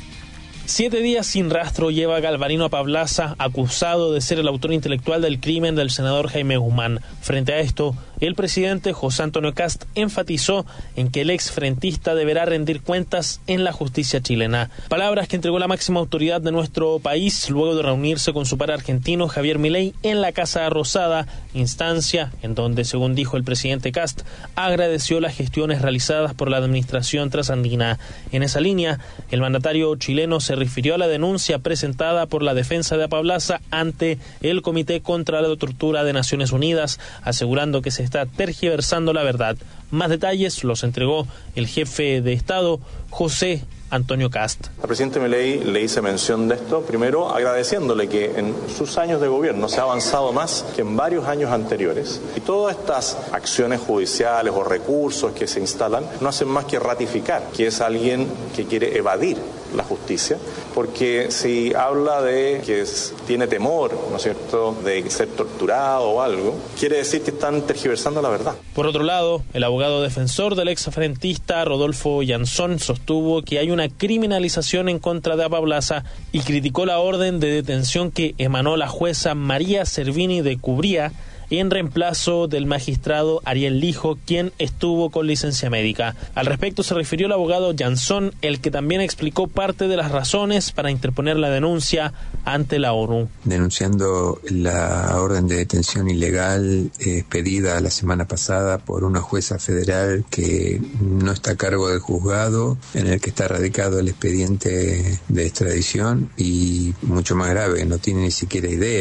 7 días sin rastro lleva Galvarino Apablaza, acusado de ser el autor intelectual del crimen del senador Jaime Guzmán. Frente a esto, el presidente José Antonio Kast enfatizó en que el exfrentista deberá rendir cuentas en la justicia chilena. Palabras que entregó la máxima autoridad de nuestro país luego de reunirse con su par argentino Javier Milei en la Casa Rosada, instancia en donde, según dijo el presidente Kast, agradeció las gestiones realizadas por la administración trasandina. En esa línea, el mandatario chileno se refirió a la denuncia presentada por la defensa de Apablaza ante el Comité contra la Tortura de Naciones Unidas, asegurando que se está tergiversando la verdad. Más detalles los entregó el jefe de Estado, José Antonio Kast.
Al presidente Milei le hice mención de esto, primero agradeciéndole que en sus años de gobierno se ha avanzado más que en varios años anteriores y todas estas acciones judiciales o recursos que se instalan no hacen más que ratificar que es alguien que quiere evadir la justicia, porque si habla de que tiene temor, ¿no es cierto?, de ser torturado o algo, quiere decir que están tergiversando la verdad.
Por otro lado, el abogado defensor del exfrentista Rodolfo Jansson sostuvo que hay una criminalización en contra de Apablaza y criticó la orden de detención que emanó la jueza María Servini de Cubría en reemplazo del magistrado Ariel Lijo, quien estuvo con licencia médica. Al respecto se refirió el abogado Jansson, el que también explicó parte de las razones para interponer la denuncia ante la ONU.
Denunciando la orden de detención ilegal pedida la semana pasada por una jueza federal que no está a cargo del juzgado en el que está radicado el expediente de extradición y, mucho más grave, no tiene ni siquiera idea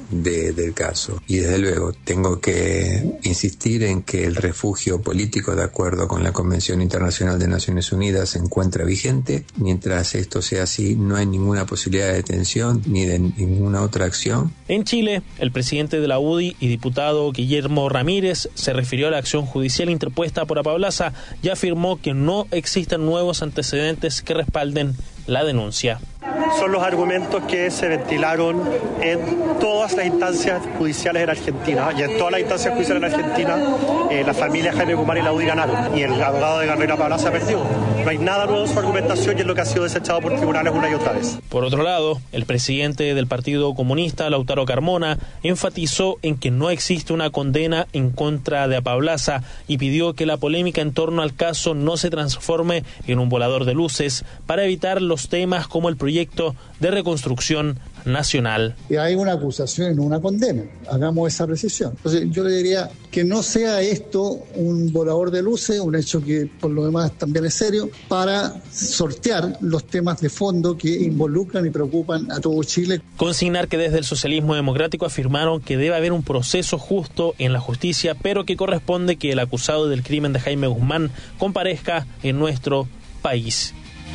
del caso. Y desde luego tengo que insistir en que el refugio político, de acuerdo con la Convención Internacional de Naciones Unidas, se encuentra vigente. Mientras esto sea así, no hay ninguna posibilidad de detención ni de ninguna otra acción.
En Chile, el presidente de la UDI y diputado Guillermo Ramírez se refirió a la acción judicial interpuesta por Apablaza y afirmó que no existen nuevos antecedentes que respalden la denuncia.
Son los argumentos que se ventilaron en todas las instancias judiciales en Argentina, y en todas las instancias judiciales en Argentina la familia Jaime Guzmán y la UDI ganaron y el abogado de Gabriela Pablaza perdió. No hay nada nuevo en su argumentación y es lo que ha sido desechado por tribunales una y otra vez.
Por otro lado, el presidente del Partido Comunista, Lautaro Carmona, enfatizó en que no existe una condena en contra de Apablaza y pidió que la polémica en torno al caso no se transforme en un volador de luces para evitar los temas como el proyecto de reconstrucción nacional.
Hay una acusación y no una condena. Hagamos esa precisión. Entonces yo le diría que no sea esto un volador de luces, un hecho que por lo demás también es serio, para sortear los temas de fondo que involucran y preocupan a todo Chile.
Consignar que desde el socialismo democrático afirmaron que debe haber un proceso justo en la justicia, pero que corresponde que el acusado del crimen de Jaime Guzmán comparezca en nuestro país.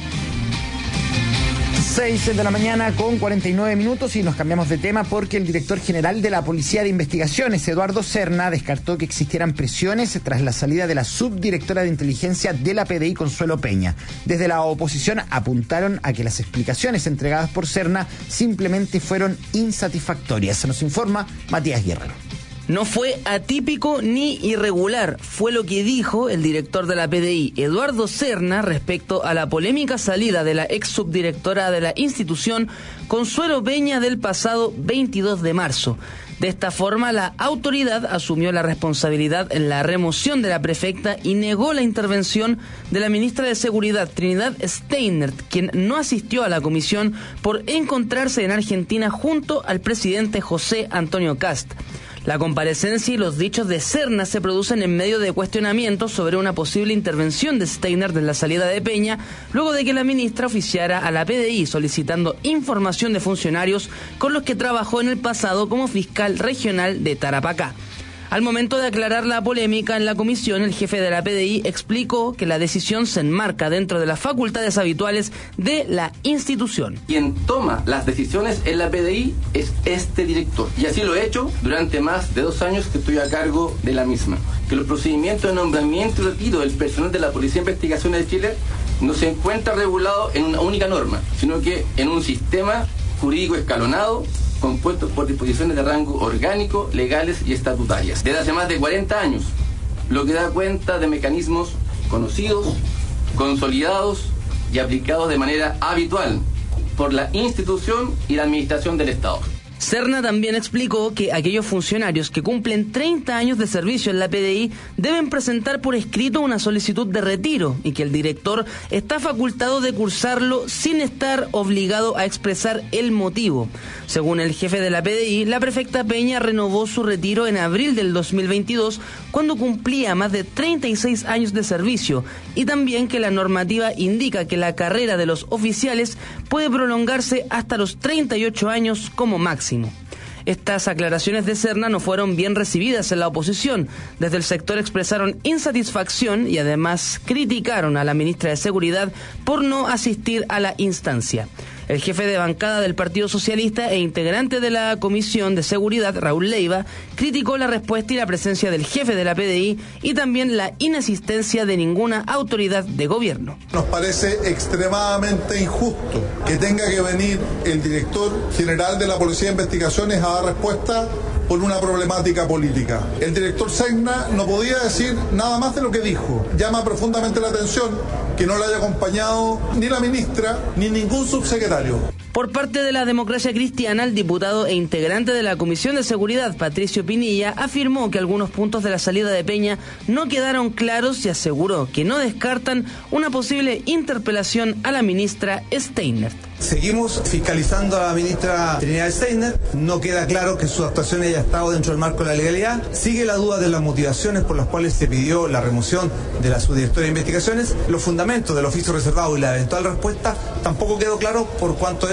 6 de la mañana con 49 minutos y nos cambiamos de tema porque el director general de la Policía de Investigaciones, Eduardo Serna, descartó que existieran presiones tras la salida de la subdirectora de inteligencia de la PDI, Consuelo Peña. Desde la oposición apuntaron a que las explicaciones entregadas por Serna simplemente fueron insatisfactorias. Se nos informa Matías Guerrero.
No fue atípico ni irregular, fue lo que dijo el director de la PDI, Eduardo Serna, respecto a la polémica salida de la ex subdirectora de la institución, Consuelo Peña, del pasado 22 de marzo. De esta forma, la autoridad asumió la responsabilidad en la remoción de la prefecta y negó la intervención de la ministra de Seguridad, Trinidad Steinert, quien no asistió a la comisión por encontrarse en Argentina junto al presidente José Antonio Kast. La comparecencia y los dichos de Serna se producen en medio de cuestionamientos sobre una posible intervención de Steinert en la salida de Peña, luego de que la ministra oficiara a la PDI solicitando información de funcionarios con los que trabajó en el pasado como fiscal regional de Tarapacá. Al momento de aclarar la polémica en la comisión, el jefe de la PDI explicó que la decisión se enmarca dentro de las facultades habituales de la institución.
Quien toma las decisiones en la PDI es este director, y así lo he hecho durante más de 2 años que estoy a cargo de la misma. Que los procedimientos de nombramiento y retiro del personal de la Policía de Investigaciones de Chile no se encuentra regulado en una única norma, sino que en un sistema jurídico escalonado, compuestos por disposiciones de rango orgánico, legales y estatutarias, desde hace más de 40 años, lo que da cuenta de mecanismos conocidos, consolidados y aplicados de manera habitual por la institución y la administración del Estado.
Serna también explicó que aquellos funcionarios que cumplen 30 años de servicio en la PDI deben presentar por escrito una solicitud de retiro y que el director está facultado de cursarlo sin estar obligado a expresar el motivo. Según el jefe de la PDI, la prefecta Peña renovó su retiro en abril del 2022 cuando cumplía más de 36 años de servicio, y también que la normativa indica que la carrera de los oficiales puede prolongarse hasta los 38 años como máximo. Estas aclaraciones de Serna no fueron bien recibidas en la oposición. Desde el sector expresaron insatisfacción y además criticaron a la ministra de Seguridad por no asistir a la instancia. El jefe de bancada del Partido Socialista e integrante de la Comisión de Seguridad, Raúl Leiva, criticó la respuesta y la presencia del jefe de la PDI y también la inasistencia de ninguna autoridad de gobierno.
Nos parece extremadamente injusto que tenga que venir el director general de la Policía de Investigaciones a dar respuesta por una problemática política. El director Serna no podía decir nada más de lo que dijo. Llama profundamente la atención que no le haya acompañado ni la ministra ni ningún subsecretario.
Por parte de la Democracia Cristiana, el diputado e integrante de la Comisión de Seguridad, Patricio Pinilla, afirmó que algunos puntos de la salida de Peña no quedaron claros y aseguró que no descartan una posible interpelación a la ministra Steinert.
Seguimos fiscalizando a la ministra Trinidad Steinert. No queda claro que su actuación haya estado dentro del marco de la legalidad. Sigue la duda de las motivaciones por las cuales se pidió la remoción de la subdirectora de investigaciones. Los fundamentos del oficio reservado y la eventual respuesta tampoco quedó claro, por cuanto eso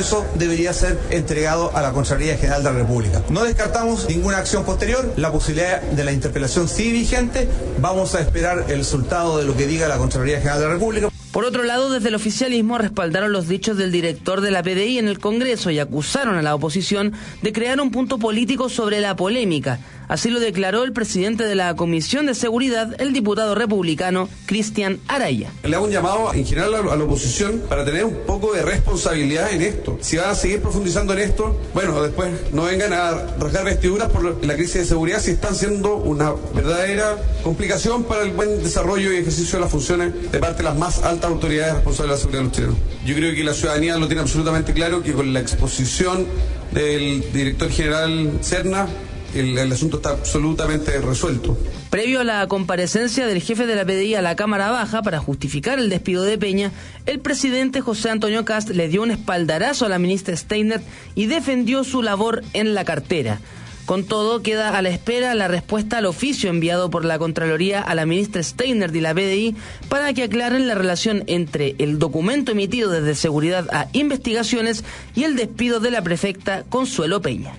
caso debería ser entregado a la Contraloría General de la República. No descartamos ninguna acción posterior, la posibilidad de la interpelación sigue vigente, vamos a esperar el resultado de lo que diga la Contraloría General de la República.
Por otro lado, desde el oficialismo respaldaron los dichos del director de la PDI en el Congreso y acusaron a la oposición de crear un punto político sobre la polémica. Así lo declaró el presidente de la Comisión de Seguridad, el diputado republicano Cristian Araya.
Le hago un llamado en general a la oposición para tener un poco de responsabilidad en esto. Si van a seguir profundizando en esto, bueno, después no vengan a rasgar vestiduras por la crisis de seguridad si están siendo una verdadera complicación para el buen desarrollo y ejercicio de las funciones de parte de las más altas autoridades responsables de la seguridad de los chilenos. Yo creo que la ciudadanía lo tiene absolutamente claro, que con la exposición del director general Serna, el asunto está absolutamente resuelto.
Previo a la comparecencia del jefe de la PDI a la Cámara Baja para justificar el despido de Peña, el presidente José Antonio Kast le dio un espaldarazo a la ministra Steiner y defendió su labor en la cartera. Con todo, queda a la espera la respuesta al oficio enviado por la Contraloría a la ministra Steiner de la PDI para que aclaren la relación entre el documento emitido desde Seguridad a Investigaciones y el despido de la prefecta Consuelo Peña.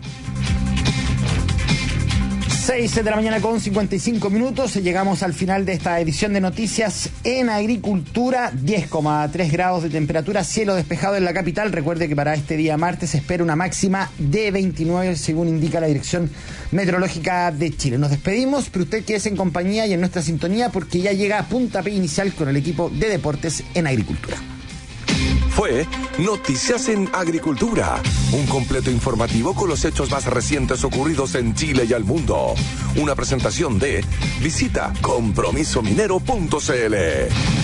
6 de la mañana con 55 minutos. Llegamos al final de esta edición de Noticias en Agricultura. 10,3 grados de temperatura, cielo despejado en la capital. Recuerde que para este día martes se espera una máxima de 29, según indica la Dirección Meteorológica de Chile. Nos despedimos, pero usted quédese en compañía y en nuestra sintonía porque ya llega a puntapié inicial con el equipo de deportes en Agricultura.
Fue Noticias en Agricultura, un completo informativo con los hechos más recientes ocurridos en Chile y al mundo. Una presentación de Visita Compromisominero.cl.